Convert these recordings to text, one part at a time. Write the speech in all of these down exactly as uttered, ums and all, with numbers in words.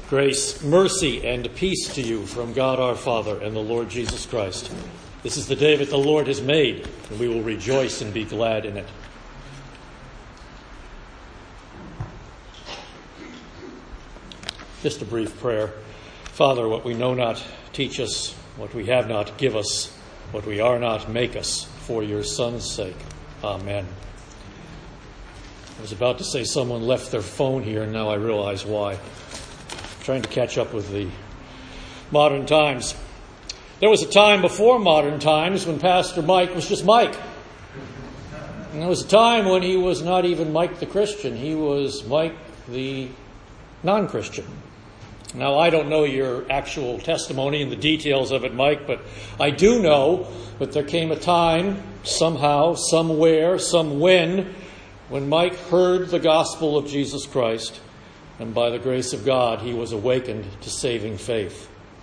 Grace, mercy, and peace to you from God our Father and the Lord Jesus Christ. This is the day that the Lord has made, and we will rejoice and be glad in it. Just a brief prayer. Father, what we know not, teach us. What we have not, give us. What we are not, make us, for your Son's sake. Amen. I was about to say someone left their phone here, and now I realize why. Trying to catch up with the modern times. There was a time before modern times when Pastor Mike was just Mike. And there was a time when he was not even Mike the Christian. He was Mike the non-Christian. Now, I don't know your actual testimony and the details of it, Mike, but I do know that there came a time, somehow, somewhere, some when, when Mike heard the gospel of Jesus Christ. And by the grace of God, he was awakened to saving faith.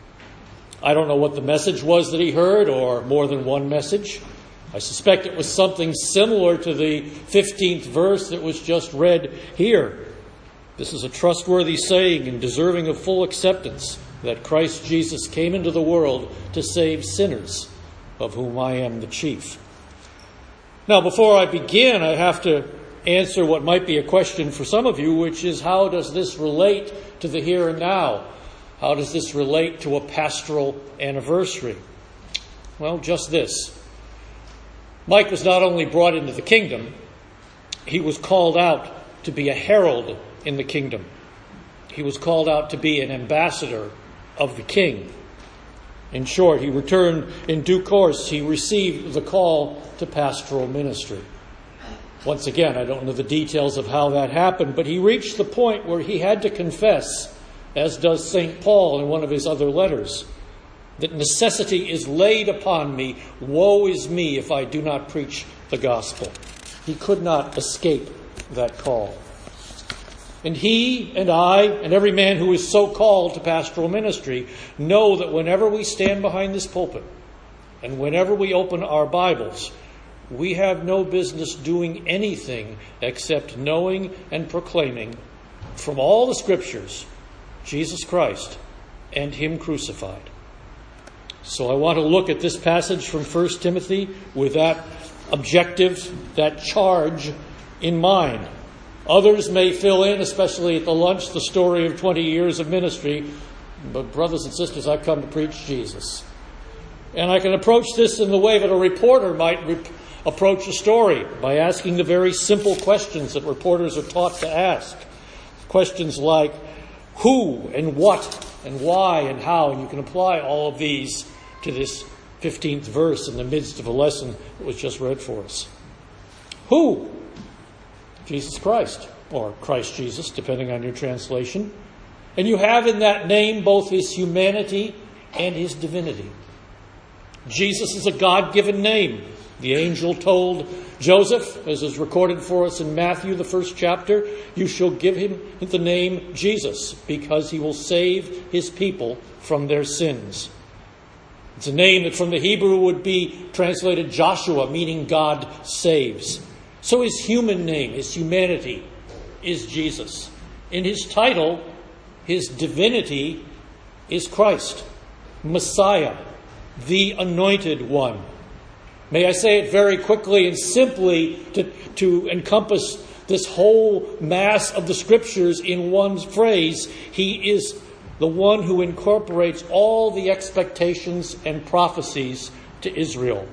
I don't know what the message was that he heard, or more than one message. I suspect it was something similar to the fifteenth verse that was just read here. This is a trustworthy saying and deserving of full acceptance, that Christ Jesus came into the world to save sinners, of whom I am the chief. Now, before I begin, I have to answer what might be a question for some of you, which is, how does this relate to the here and now? How does this relate to a pastoral anniversary? Well, just this. Mike was not only brought into the kingdom, he was called out to be a herald in the kingdom. He was called out to be an ambassador of the king. In short, he returned in due course. He received the call to pastoral ministry. Once again, I don't know the details of how that happened, but he reached the point where he had to confess, as does Saint Paul in one of his other letters, that necessity is laid upon me. Woe is me if I do not preach the gospel. He could not escape that call. And he and I and every man who is so called to pastoral ministry know that whenever we stand behind this pulpit and whenever we open our Bibles, we have no business doing anything except knowing and proclaiming from all the Scriptures Jesus Christ and Him crucified. So I want to look at this passage from First Timothy with that objective, that charge in mind. Others may fill in, especially at the lunch, the story of twenty years of ministry. But brothers and sisters, I've come to preach Jesus. And I can approach this in the way that a reporter might re- approach a story, by asking the very simple questions that reporters are taught to ask. Questions like who and what and why and how. And you can apply all of these to this fifteenth verse in the midst of a lesson that was just read for us. Who? Jesus Christ, or Christ Jesus, depending on your translation. And you have in that name both His humanity and His divinity. Jesus is a God-given name. The angel told Joseph, as is recorded for us in Matthew, the first chapter, you shall give him the name Jesus, because he will save his people from their sins. It's a name that from the Hebrew would be translated Joshua, meaning God saves. So his human name, his humanity, is Jesus. In his title, his divinity is Christ, Messiah, the Anointed One. May I say it very quickly and simply to, to encompass this whole mass of the Scriptures in one phrase. He is the one who incorporates all the expectations and prophecies to Israel.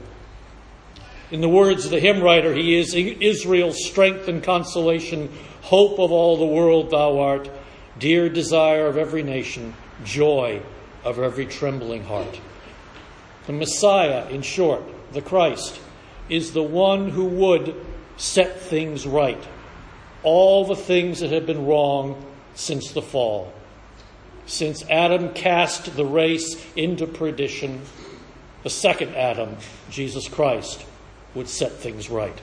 In the words of the hymn writer, He is Israel's strength and consolation, hope of all the world thou art, dear desire of every nation, joy of every trembling heart. The Messiah, in short, the Christ, is the one who would set things right. All the things that have been wrong since the fall. Since Adam cast the race into perdition, the second Adam, Jesus Christ, would set things right.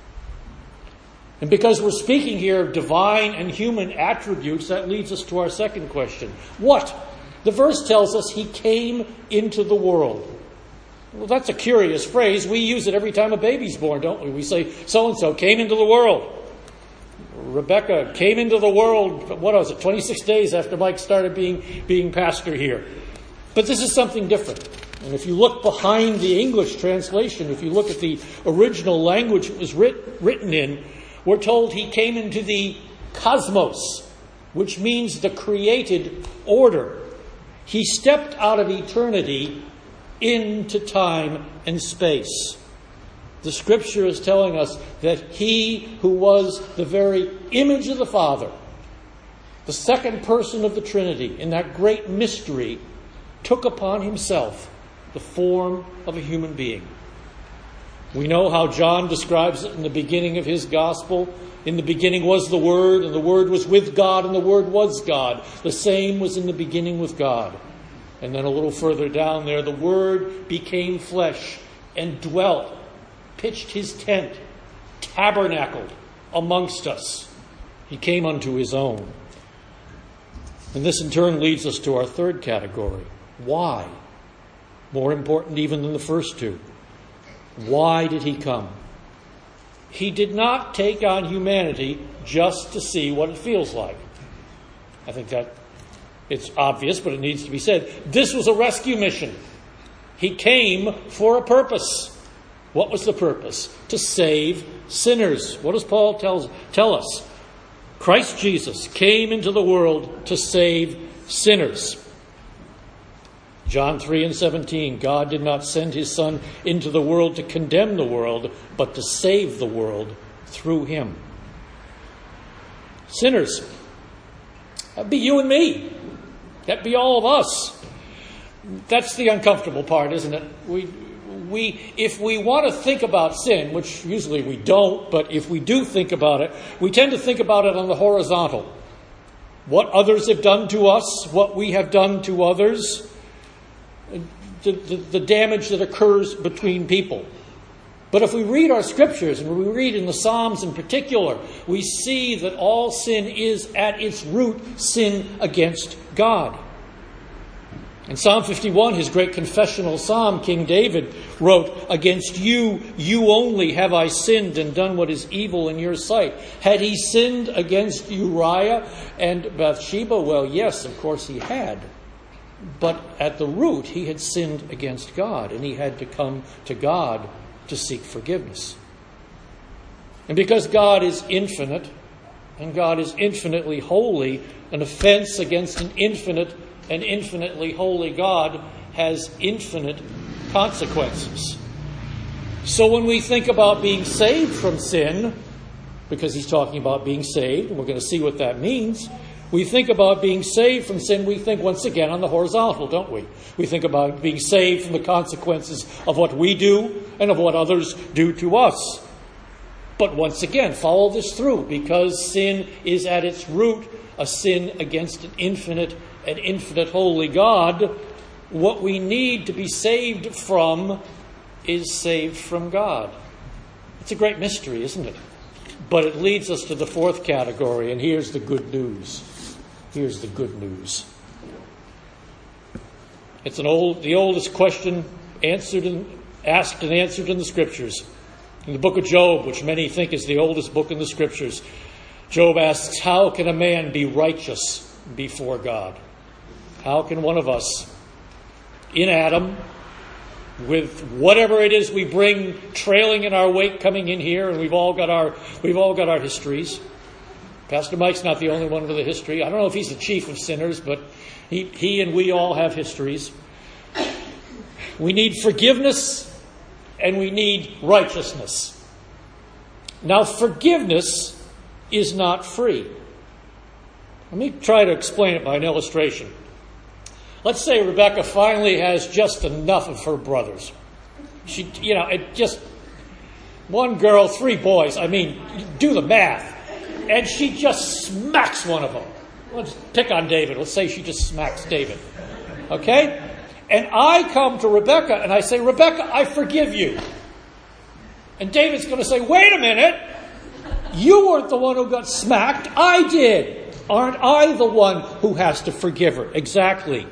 And because we're speaking here of divine and human attributes, that leads us to our second question. What? The verse tells us He came into the world. Well, that's a curious phrase. We use it every time a baby's born, don't we? We say, so-and-so came into the world. Rebecca came into the world, what was it, twenty-six days after Mike started being, being pastor here. But this is something different. And if you look behind the English translation, if you look at the original language it was writ, written in, we're told he came into the cosmos, which means the created order. He stepped out of eternity into time and space. The Scripture is telling us that he who was the very image of the Father, the second person of the Trinity, in that great mystery, took upon himself the form of a human being. We know how John describes it in the beginning of his gospel. In the beginning was the Word, and the Word was with God, and the Word was God. The same was in the beginning with God. And then a little further down there, the Word became flesh and dwelt, pitched his tent, tabernacled amongst us. He came unto his own. And this in turn leads us to our third category. Why? More important even than the first two. Why did he come? He did not take on humanity just to see what it feels like. I think that it's obvious, but it needs to be said. This was a rescue mission. He came for a purpose. What was the purpose? To save sinners. What does Paul tell, tell us? Christ Jesus came into the world to save sinners. John three and seventeen, God did not send his Son into the world to condemn the world, but to save the world through him. Sinners. That'd be you and me. That'd be all of us. That's the uncomfortable part, isn't it? We, we, if we want to think about sin, which usually we don't, but if we do think about it, we tend to think about it on the horizontal. What others have done to us, what we have done to others, the, the, the damage that occurs between people. But if we read our scriptures, and we read in the Psalms in particular, we see that all sin is at its root sin against God. In Psalm fifty-one, his great confessional psalm, King David wrote, "Against you, you only have I sinned and done what is evil in your sight." Had he sinned against Uriah and Bathsheba? Well, yes, of course he had. But at the root, he had sinned against God, and he had to come to God to seek forgiveness. And because God is infinite, and God is infinitely holy, an offense against an infinite and infinitely holy God has infinite consequences. So when we think about being saved from sin, because he's talking about being saved, and we're going to see what that means, we think about being saved from sin, we think once again on the horizontal, don't we? We think about being saved from the consequences of what we do and of what others do to us. But once again, follow this through, because sin is at its root a sin against an infinite and infinite holy God. What we need to be saved from is saved from God. It's a great mystery, isn't it? But it leads us to the fourth category, and here's the good news. Here's the good news. It's an old, the oldest question answered and asked and answered in the Scriptures. In the book of Job, which many think is the oldest book in the Scriptures, Job asks, how can a man be righteous before God? How can one of us, in Adam, with whatever it is we bring trailing in our wake coming in here, and we've all got our we've all got our histories. Pastor Mike's not the only one with a history. I don't know if he's the chief of sinners, but he, he and we all have histories. We need forgiveness and we need righteousness. Now, forgiveness is not free. Let me try to explain it by an illustration. Let's say Rebecca finally has just enough of her brothers. She, you know, it just one girl, three boys. I mean, do the math. And she just smacks one of them. Let's pick on David. Let's say she just smacks David. Okay? And I come to Rebecca and I say, Rebecca, I forgive you. And David's going to say, wait a minute. You weren't the one who got smacked. I did. Aren't I the one who has to forgive her? Exactly.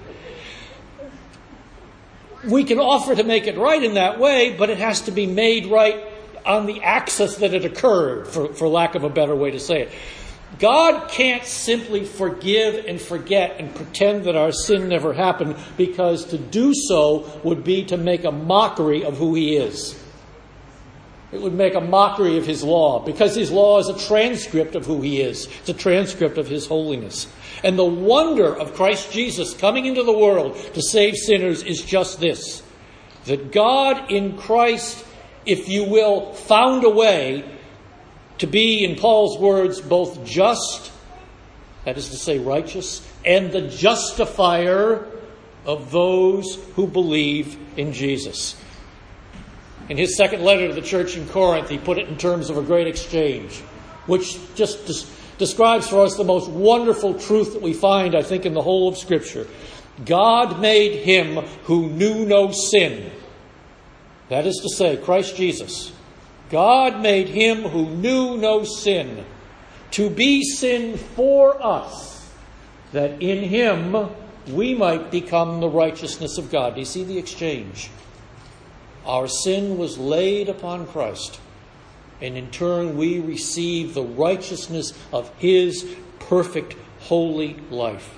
We can offer to make it right in that way, but it has to be made right on the axis that it occurred, for, for lack of a better way to say it. God can't simply forgive and forget and pretend that our sin never happened, because to do so would be to make a mockery of who He is. It would make a mockery of His law, because His law is a transcript of who He is. It's a transcript of His holiness. And the wonder of Christ Jesus coming into the world to save sinners is just this: that God in Christ, if you will, found a way to be, in Paul's words, both just, that is to say righteous, and the justifier of those who believe in Jesus. In his second letter to the church in Corinth, he put it in terms of a great exchange, which just des- describes for us the most wonderful truth that we find, I think, in the whole of Scripture. God made Him who knew no sin. That is to say, Christ Jesus. God made Him who knew no sin to be sin for us, that in Him we might become the righteousness of God. Do you see the exchange? Our sin was laid upon Christ, and in turn we receive the righteousness of His perfect, holy life.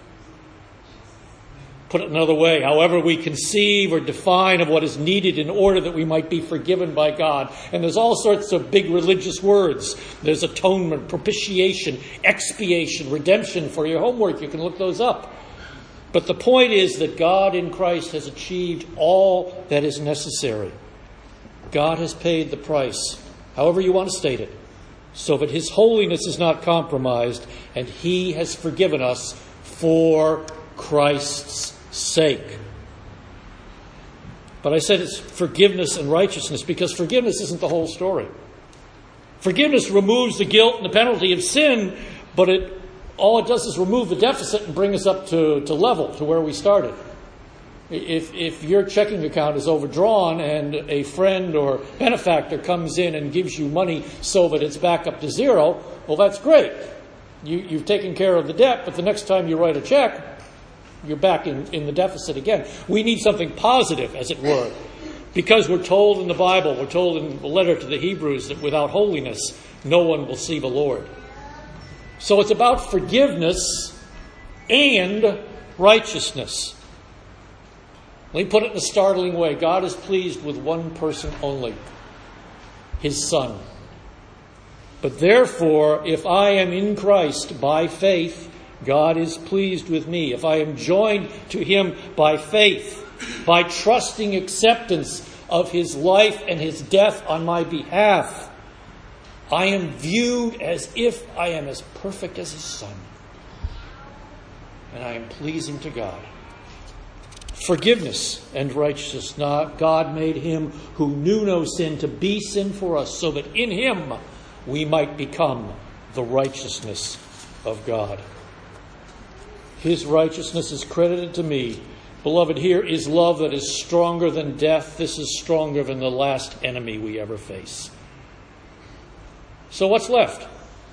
Put it another way, however we conceive or define of what is needed in order that we might be forgiven by God. And there's all sorts of big religious words. There's atonement, propitiation, expiation, redemption. For your homework, you can look those up. But the point is that God in Christ has achieved all that is necessary. God has paid the price, however you want to state it, so that His holiness is not compromised, and He has forgiven us for Christ's sake. But I said it's forgiveness and righteousness because forgiveness isn't the whole story. Forgiveness removes the guilt and the penalty of sin, but it all it does is remove the deficit and bring us up to, to level, to where we started. If, if your checking account is overdrawn and a friend or benefactor comes in and gives you money so that it's back up to zero, well, that's great. You, you've taken care of the debt, but the next time you write a check, you're back in, in the deficit again. We need something positive, as it were, because we're told in the Bible, we're told in the letter to the Hebrews, that without holiness, no one will see the Lord. So it's about forgiveness and righteousness. Let me put it in a startling way. God is pleased with one person only, His Son. But therefore, if I am in Christ by faith, God is pleased with me. If I am joined to Him by faith, by trusting acceptance of His life and His death on my behalf, I am viewed as if I am as perfect as His Son. And I am pleasing to God. Forgiveness and righteousness. God made Him who knew no sin to be sin for us, so that in Him we might become the righteousness of God. His righteousness is credited to me. Beloved, here is love that is stronger than death. This is stronger than the last enemy we ever face. So what's left?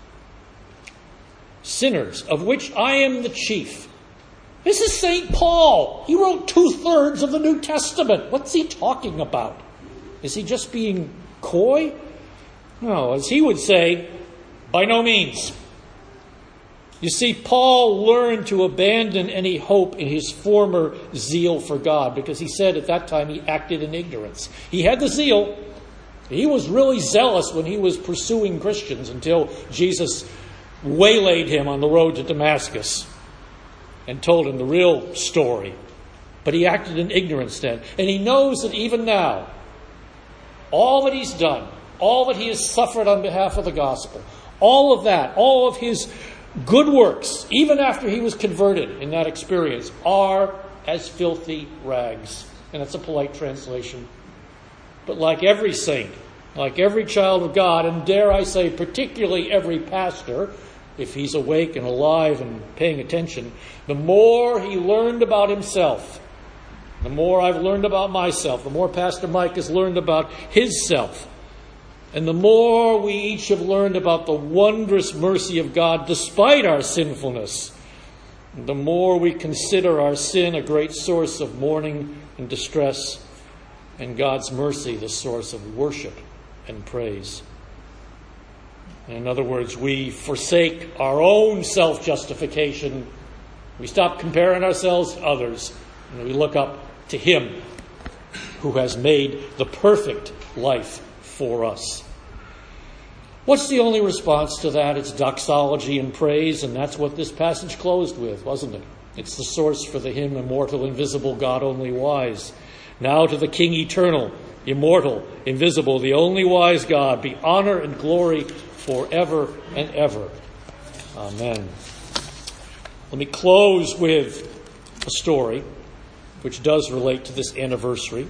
Sinners, of which I am the chief. This is Saint Paul. He wrote two-thirds of the New Testament. What's he talking about? Is he just being coy? No, as he would say, by no means. You see, Paul learned to abandon any hope in his former zeal for God, because he said at that time he acted in ignorance. He had the zeal. He was really zealous when he was pursuing Christians until Jesus waylaid him on the road to Damascus and told him the real story. But he acted in ignorance then. And he knows that even now, all that he's done, all that he has suffered on behalf of the gospel, all of that, all of his good works, even after he was converted in that experience, are as filthy rags. And that's a polite translation. But like every saint, like every child of God, and dare I say particularly every pastor, if he's awake and alive and paying attention, the more he learned about himself, the more I've learned about myself, the more Pastor Mike has learned about his self, and the more we each have learned about the wondrous mercy of God despite our sinfulness, the more we consider our sin a great source of mourning and distress, and God's mercy the source of worship and praise. In other words, we forsake our own self-justification. We stop comparing ourselves to others, and we look up to Him who has made the perfect life for us. What's the only response to that? It's doxology and praise, and that's what this passage closed with, wasn't it? It's the source for the hymn, Immortal, Invisible, God Only Wise. Now to the King Eternal, Immortal, Invisible, the only wise God, be honor and glory forever and ever. Amen. Let me close with a story which does relate to this anniversary.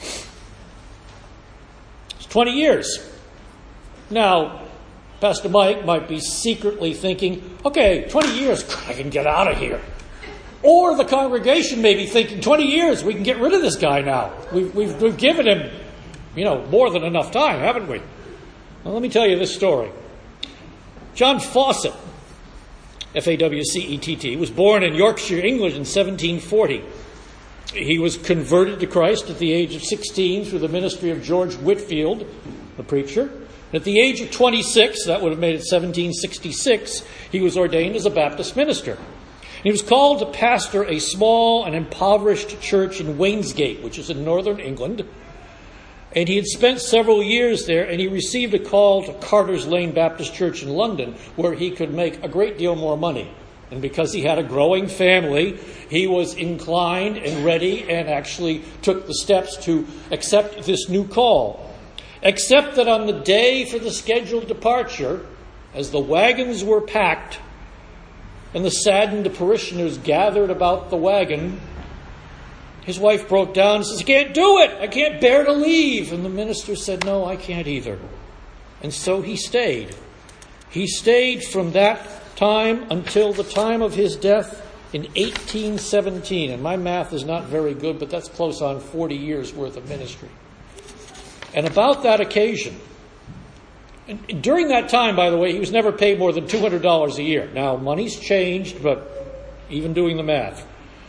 It's twenty years. Now, Pastor Mike might be secretly thinking, okay, twenty years, I can get out of here. Or the congregation may be thinking, twenty years, we can get rid of this guy now. We've, we've, we've given him, you know, more than enough time, haven't we? Well, let me tell you this story. John Fawcett, F A W C E T T, was born in Yorkshire, England in seventeen forty. He was converted to Christ at the age of sixteen through the ministry of George Whitfield, the preacher. At the age of twenty-six, that would have made it seventeen sixty-six, he was ordained as a Baptist minister. He was called to pastor a small and impoverished church in Wainsgate, which is in northern England. And he had spent several years there, and he received a call to Carter's Lane Baptist Church in London, where he could make a great deal more money. And because he had a growing family, he was inclined and ready and actually took the steps to accept this new call. Except that on the day for the scheduled departure, as the wagons were packed and the saddened parishioners gathered about the wagon, his wife broke down and says, I can't do it. I can't bear to leave. And the minister said, no, I can't either. And so he stayed. He stayed from that time until the time of his death in eighteen seventeen. And my math is not very good, but that's close on forty years worth of ministry. And about that occasion, and during that time, by the way, he was never paid more than two hundred dollars a year. Now, money's changed, but even doing the math.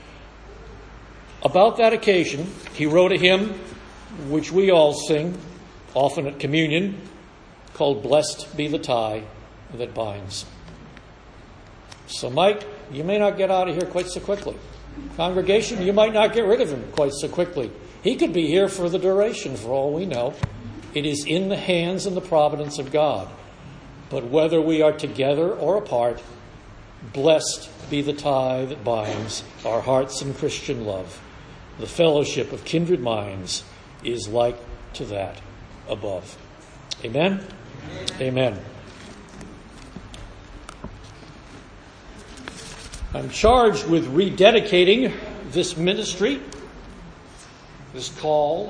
About that occasion, he wrote a hymn, which we all sing, often at communion, called Blessed Be the Tie That Binds. So, Mike, you may not get out of here quite so quickly. Congregation, you might not get rid of him quite so quickly. He could be here for the duration, for all we know. It is in the hands and the providence of God. But whether we are together or apart, blessed be the tie that binds our hearts in Christian love. The fellowship of kindred minds is like to that above. Amen? Amen. I'm charged with rededicating this ministry, this call,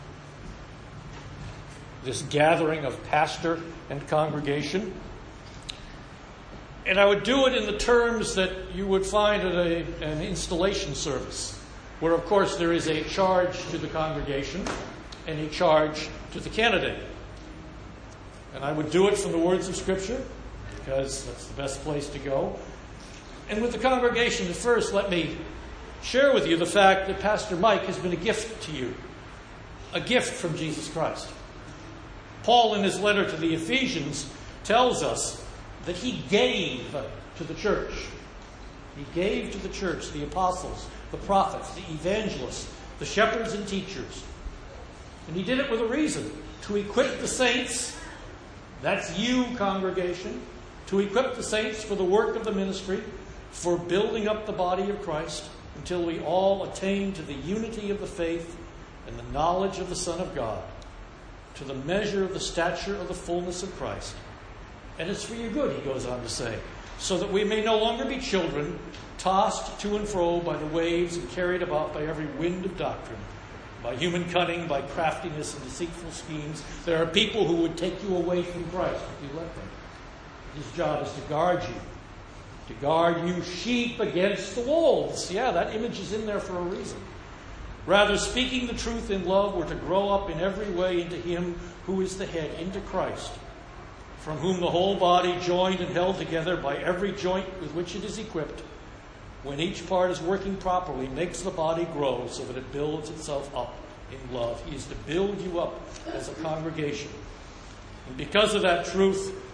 this gathering of pastor and congregation. And I would do it in the terms that you would find at a, an installation service, where, of course, there is a charge to the congregation and a charge to the candidate. And I would do it from the words of Scripture, because that's the best place to go. And with the congregation at first, let me share with you the fact that Pastor Mike has been a gift to you, a gift from Jesus Christ. Paul, in his letter to the Ephesians, tells us that he gave to the church. He gave to the church the apostles, the prophets, the evangelists, the shepherds and teachers. And he did it with a reason, to equip the saints, that's you, congregation, to equip the saints for the work of the ministry, for building up the body of Christ, until we all attain to the unity of the faith and the knowledge of the Son of God, to the measure of the stature of the fullness of Christ. And it's for your good, he goes on to say, so that we may no longer be children, tossed to and fro by the waves and carried about by every wind of doctrine, by human cunning, by craftiness and deceitful schemes. There are people who would take you away from Christ if you let them. His job is to guard you, to guard you sheep against the wolves. Yeah, that image is in there for a reason. Rather, speaking the truth in love, we're to grow up in every way into Him who is the head, into Christ, from whom the whole body, joined and held together by every joint with which it is equipped, when each part is working properly, makes the body grow so that it builds itself up in love. He is to build you up as a congregation. And because of that truth,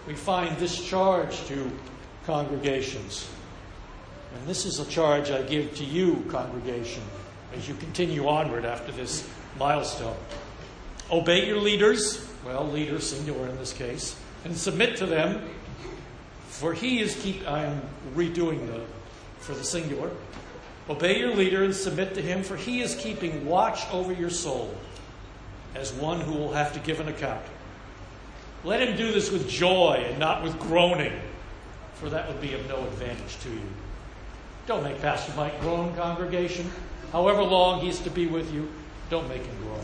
we find this charge to congregations. And this is a charge I give to you, congregation, as you continue onward after this milestone. Obey your leaders, well, leaders, singular in this case, and submit to them, for he is keep. I am redoing the for the singular. Obey your leader and submit to him, for he is keeping watch over your soul, as one who will have to give an account. Let him do this with joy and not with groaning, for that would be of no advantage to you. Don't make Pastor Mike groan, congregation. However long he's to be with you, don't make him groan.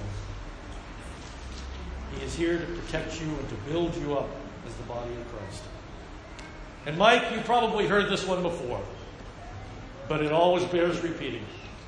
He is here to protect you and to build you up as the body of Christ. And Mike, you probably heard this one before, but it always bears repeating.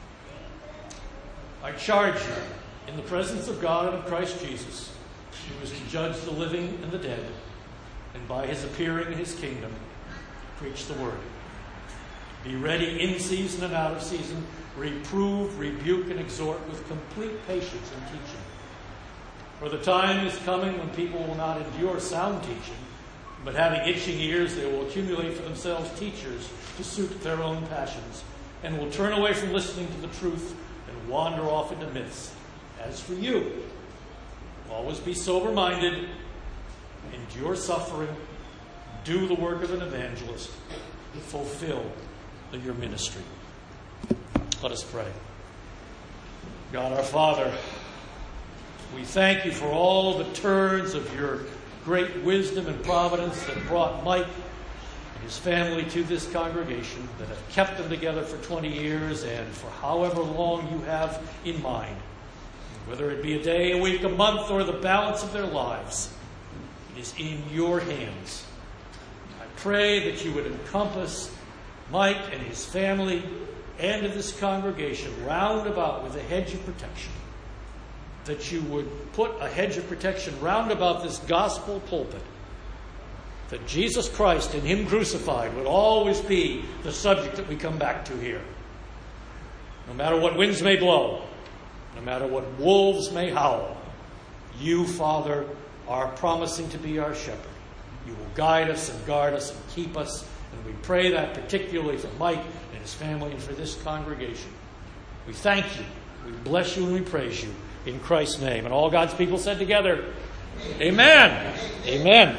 I charge you in the presence of God and of Christ Jesus, who is to judge the living and the dead, and by his appearing in his kingdom, preach the word. Be ready in season and out of season, reprove, rebuke, and exhort with complete patience and teaching. For the time is coming when people will not endure sound teaching, but having itching ears, they will accumulate for themselves teachers to suit their own passions, and will turn away from listening to the truth and wander off into myths. As for you, always be sober-minded, endure suffering, do the work of an evangelist, and fulfill your ministry. Let us pray. God our Father, we thank you for all the turns of your great wisdom and providence that brought Mike and his family to this congregation, that have kept them together for twenty years and for however long you have in mind. Whether it be a day, a week, a month, or the balance of their lives, it is in your hands. I pray that you would encompass Mike and his family and of this congregation round about with a hedge of protection. That you would put a hedge of protection round about this gospel pulpit. That Jesus Christ and him crucified would always be the subject that we come back to here. No matter what winds may blow, no matter what wolves may howl, you, Father, are promising to be our shepherd. You will guide us and guard us and keep us. And we pray that particularly for Mike and his family and for this congregation. We thank you, we bless you, and we praise you in Christ's name. And all God's people said together, Amen. Amen.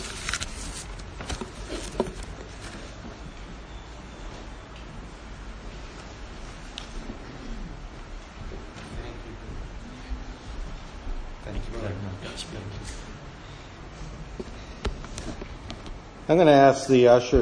Thank you very much. I'm going to ask the usher